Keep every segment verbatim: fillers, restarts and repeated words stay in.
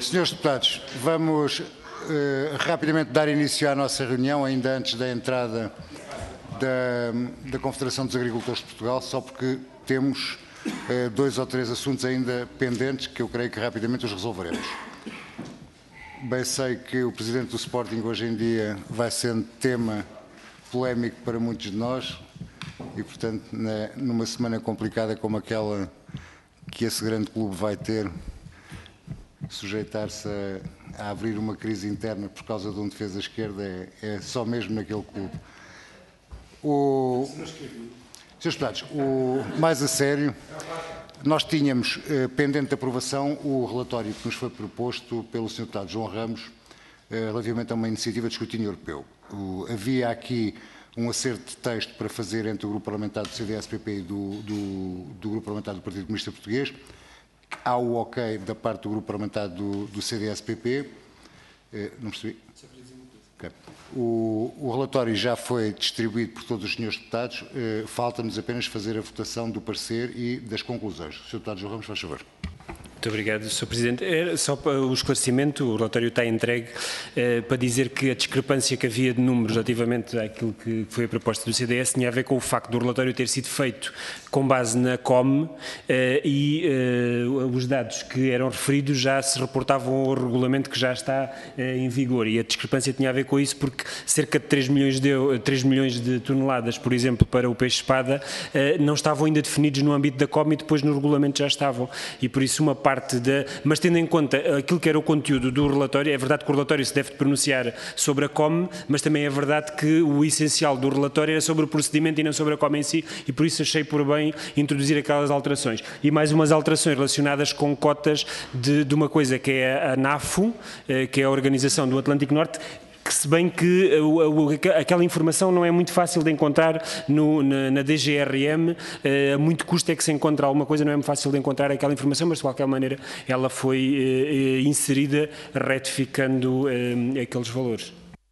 Senhores deputados, vamos uh, rapidamente dar início à nossa reunião, ainda antes da entrada da, da Confederação dos Agricultores de Portugal, só porque temos uh, dois ou três assuntos ainda pendentes que eu creio que rapidamente os resolveremos. Bem sei que o Presidente do Sporting hoje em dia vai sendo tema polémico para muitos de nós e, portanto, na, numa semana complicada como aquela que esse grande clube vai ter, sujeitar-se a, a abrir uma crise interna por causa de um defesa esquerda é, é só mesmo naquele clube. O, senhores deputados, o, mais a sério, nós tínhamos eh, pendente de aprovação o relatório que nos foi proposto pelo senhor Deputado João Ramos eh, relativamente a uma iniciativa de escrutínio europeu. O, havia aqui um acerto de texto para fazer entre o Grupo Parlamentar do C D S P P e do, do, do Grupo Parlamentar do Partido Comunista Português. Há o ok da parte do Grupo Parlamentar do, do C D S P P. Eh, não percebi? Okay. O, o relatório já foi distribuído por todos os senhores deputados. Eh, Falta-nos apenas fazer a votação do parecer e das conclusões. senhor Deputado João Ramos, faz favor. Muito obrigado, senhor Presidente. Era só para o esclarecimento, o relatório está entregue eh, para dizer que a discrepância que havia de números relativamente àquilo que foi a proposta do C D S tinha a ver com o facto do relatório ter sido feito com base na C O M eh, e eh, os dados que eram referidos já se reportavam ao regulamento que já está eh, em vigor, e a discrepância tinha a ver com isso porque cerca de três milhões de, três milhões de toneladas, por exemplo, para o peixe-espada, eh, não estavam ainda definidos no âmbito da C O M e depois no regulamento já estavam, e por isso uma parte Parte de, mas tendo em conta aquilo que era o conteúdo do relatório, é verdade que o relatório se deve pronunciar sobre a C O M, mas também é verdade que o essencial do relatório era sobre o procedimento e não sobre a C O M em si, e por isso achei por bem introduzir aquelas alterações. E mais umas alterações relacionadas com cotas de, de uma coisa que é a NAFO, que é a Organização do Atlântico Norte, que se bem que uh, aquela informação não é muito fácil de encontrar no, na, na D G R M, uh, a muito custo é que se encontra alguma coisa, não é muito fácil de encontrar aquela informação, mas de qualquer maneira ela foi uh, inserida retificando uh, aqueles valores.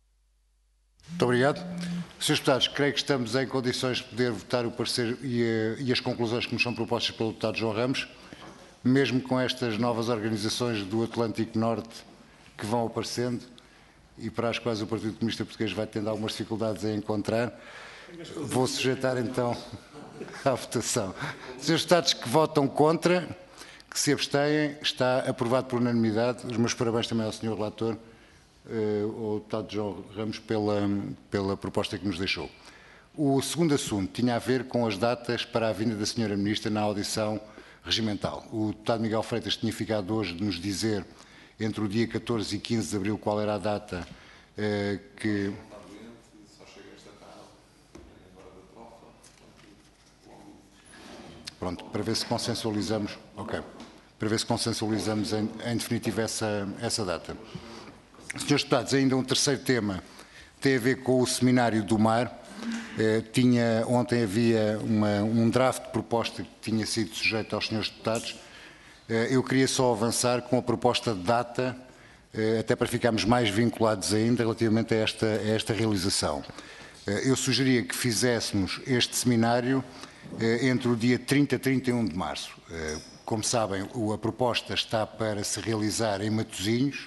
Muito obrigado. senhores deputados, creio que estamos em condições de poder votar o parecer e, uh, e as conclusões que nos são propostas pelo deputado João Ramos, mesmo com estas novas organizações do Atlântico Norte que vão aparecendo e para as quais o Partido Comunista Português vai tendo algumas dificuldades em encontrar. Vou sujeitar então à votação. Senhores deputados que votam contra, que se abstêm, está aprovado por unanimidade. Os meus parabéns também ao senhor relator, ao deputado João Ramos, pela, pela proposta que nos deixou. O segundo assunto tinha a ver com as datas para a vinda da senhora Ministra na audição regimental. O deputado Miguel Freitas tinha ficado hoje de nos dizer entre o dia catorze e quinze de abril qual era a data eh, que... Pronto, para ver se consensualizamos, ok, para ver se consensualizamos em, em definitivo essa, essa data. Senhores deputados, ainda um terceiro tema tem a ver com o seminário do mar. Eh, tinha, ontem havia uma, um draft de proposta que tinha sido sujeito aos senhores deputados. Eu queria só avançar com a proposta de data, até para ficarmos mais vinculados ainda relativamente a esta, a esta realização. Eu sugeria que fizéssemos este seminário entre o dia trinta e trinta e um de março. Como sabem, a proposta está para se realizar em Matosinhos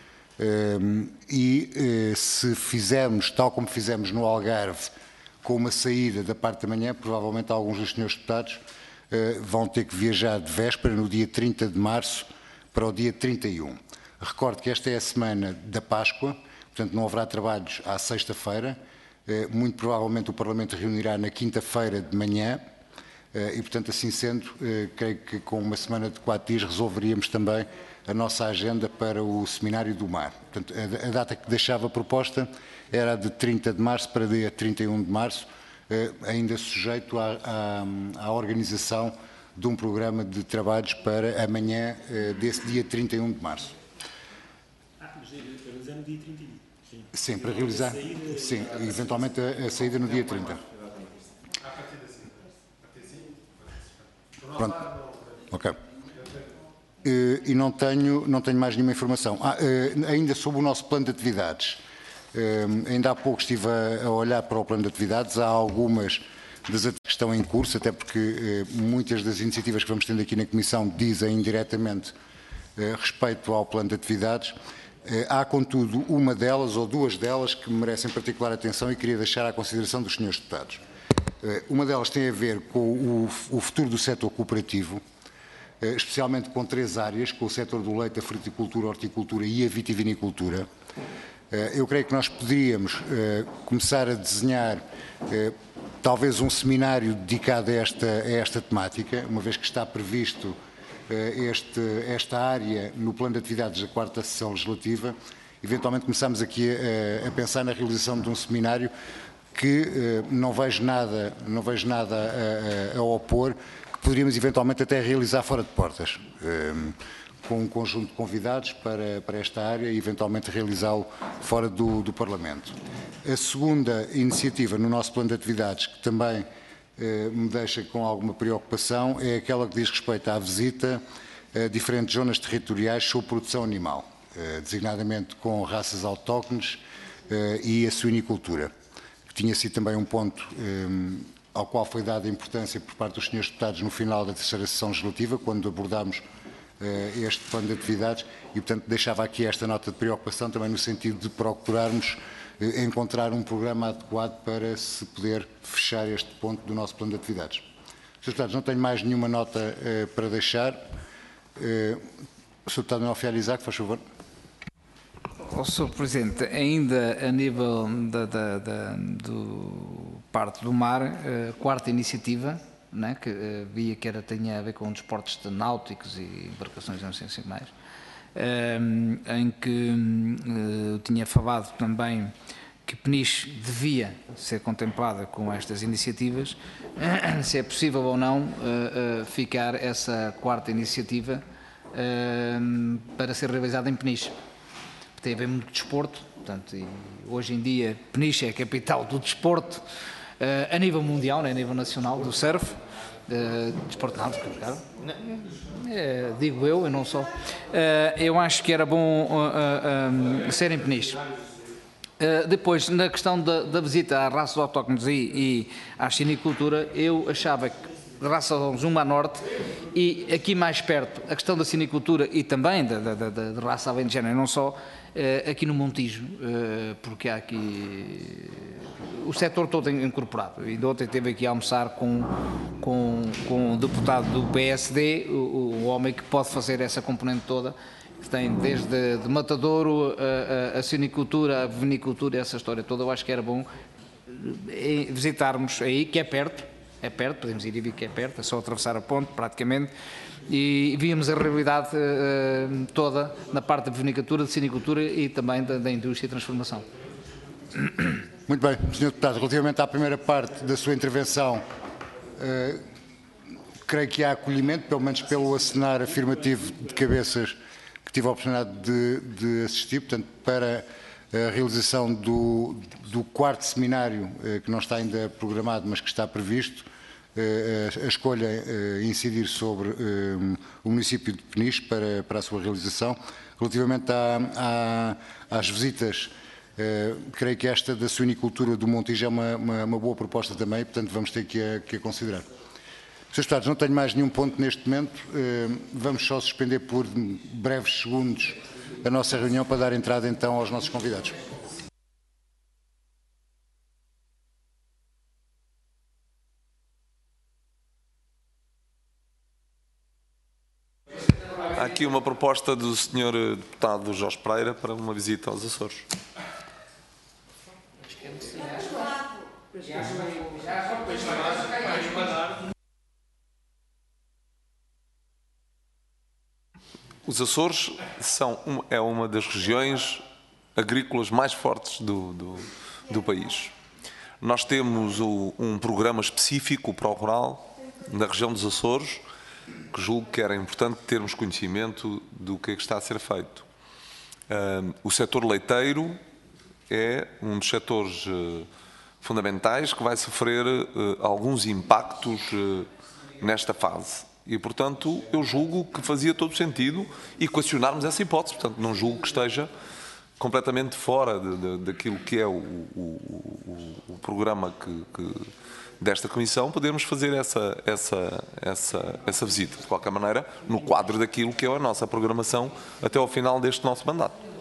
e se fizermos, tal como fizemos no Algarve, com uma saída da parte da manhã, provavelmente alguns dos senhores deputados Uh, vão ter que viajar de véspera no dia trinta de março para o dia trinta e um. Recordo que esta é a semana da Páscoa, portanto não haverá trabalhos à sexta-feira, uh, muito provavelmente o Parlamento reunirá na quinta-feira de manhã uh, e, portanto, assim sendo, uh, creio que com uma semana de quatro dias resolveríamos também a nossa agenda para o Seminário do Mar. Portanto, a, a data que deixava proposta era a de trinta de março para dia trinta e um de março, Uh, ainda sujeito à, à, à organização de um programa de trabalhos para amanhã uh, desse dia trinta e um de março. Ah, mas para realizar no dia trinta e um? Sim, sim para realizar, saída, sim, eventualmente a, a saída no dia trinta. Pronto, ok. Uh, e não tenho, não tenho mais nenhuma informação. Ah, uh, ainda sobre o nosso plano de atividades. Uh, ainda há pouco estive a, a olhar para o plano de atividades, há algumas das atividades que estão em curso, até porque uh, muitas das iniciativas que vamos tendo aqui na Comissão dizem indiretamente respeito ao plano de atividades. Há, contudo, uma delas ou duas delas que merecem particular atenção e queria deixar à consideração dos senhores deputados. Uma delas tem a ver com o, o futuro do setor cooperativo, especialmente com três áreas, com o setor do leite, a fruticultura, a horticultura e a vitivinicultura. Eu creio que nós poderíamos começar a desenhar talvez um seminário dedicado a esta, a esta temática, uma vez que está previsto Este, esta área no plano de atividades da quarta sessão legislativa. Eventualmente começamos aqui a, a pensar na realização de um seminário que eh, não vejo nada, não vejo nada a, a, a opor, que poderíamos eventualmente até realizar fora de portas, eh, com um conjunto de convidados para, para esta área e eventualmente realizá-lo fora do, do Parlamento. A segunda iniciativa no nosso plano de atividades, que também me deixa com alguma preocupação, é aquela que diz respeito à visita a diferentes zonas territoriais sob produção animal, designadamente com raças autóctones e a suinicultura, que tinha sido também um ponto ao qual foi dada importância por parte dos senhores deputados no final da terceira sessão legislativa, quando abordámos este plano de atividades, e portanto deixava aqui esta nota de preocupação também no sentido de procurarmos encontrar um programa adequado para se poder fechar este ponto do nosso plano de atividades. senhores Deputados, não tenho mais nenhuma nota eh, para deixar. Eh, o senhor Deputado Manuel Fialho Isaac, faz favor. Oh, senhor Presidente, ainda a nível da, da, da do parte do mar, a quarta iniciativa, né, que uh, via que era, tinha a ver com desportos náuticos e embarcações, não sei se mais, Uh, em que uh, eu tinha falado também que Peniche devia ser contemplada com estas iniciativas, uh, se é possível ou não uh, uh, ficar essa quarta iniciativa uh, para ser realizada em Peniche. Tem a ver muito com desporto, portanto, e hoje em dia Peniche é a capital do desporto, uh, a nível mundial, né, a nível nacional, do surf, uh, desporto náutico, claro. É, digo eu, e não só. Uh, eu acho que era bom uh, uh, um, ser em Peniche. Uh, depois, na questão da, da visita às raças autóctones e, e à cinicultura, eu achava que raças autóctones, uma a norte, e aqui mais perto, a questão da cinicultura e também da, da, da, da raça alentejana, não só, uh, aqui no Montijo, uh, porque há aqui o setor todo incorporado. E ontem esteve aqui a almoçar com, com, com o deputado do P S D, o, o homem que pode fazer essa componente toda, que tem desde de matadouro, a, a, a cinicultura, a vinicultura, essa história toda. Eu acho que era bom visitarmos aí, que é perto, é perto, podemos ir e vir que é perto, é só atravessar a ponte praticamente, e víamos a realidade uh, toda na parte da vinicultura, de cinicultura e também da, da indústria e transformação. Muito bem, senhor Deputado, relativamente à primeira parte da sua intervenção, eh, creio que há acolhimento, pelo menos pelo acenar afirmativo de cabeças que tive a oportunidade de, de assistir, portanto, para a realização do, do quarto seminário, eh, que não está ainda programado, mas que está previsto, eh, a, a escolha eh, incidir sobre eh, o município de Peniche para, para a sua realização. Relativamente à, à, às visitas, Uh, creio que esta da suinicultura do Montijo é uma, uma, uma boa proposta também, portanto vamos ter que a, que a considerar. senhores Deputados, não tenho mais nenhum ponto neste momento, uh, vamos só suspender por breves segundos a nossa reunião para dar entrada então aos nossos convidados. Há aqui uma proposta do senhor deputado Jorge Pereira para uma visita aos Açores. Os Açores são uma, é uma das regiões agrícolas mais fortes do, do, do país. Nós temos o, um programa específico para o rural na região dos Açores, que julgo que era importante termos conhecimento do que é que está a ser feito. Uh, o setor leiteiro é um dos setores uh, fundamentais que vai sofrer uh, alguns impactos uh, nesta fase. E, portanto, eu julgo que fazia todo sentido equacionarmos essa hipótese. Portanto, não julgo que esteja completamente fora de, de, daquilo que é o, o, o, o programa que, que, desta Comissão, podermos fazer essa, essa, essa, essa visita, de qualquer maneira, no quadro daquilo que é a nossa programação até ao final deste nosso mandato.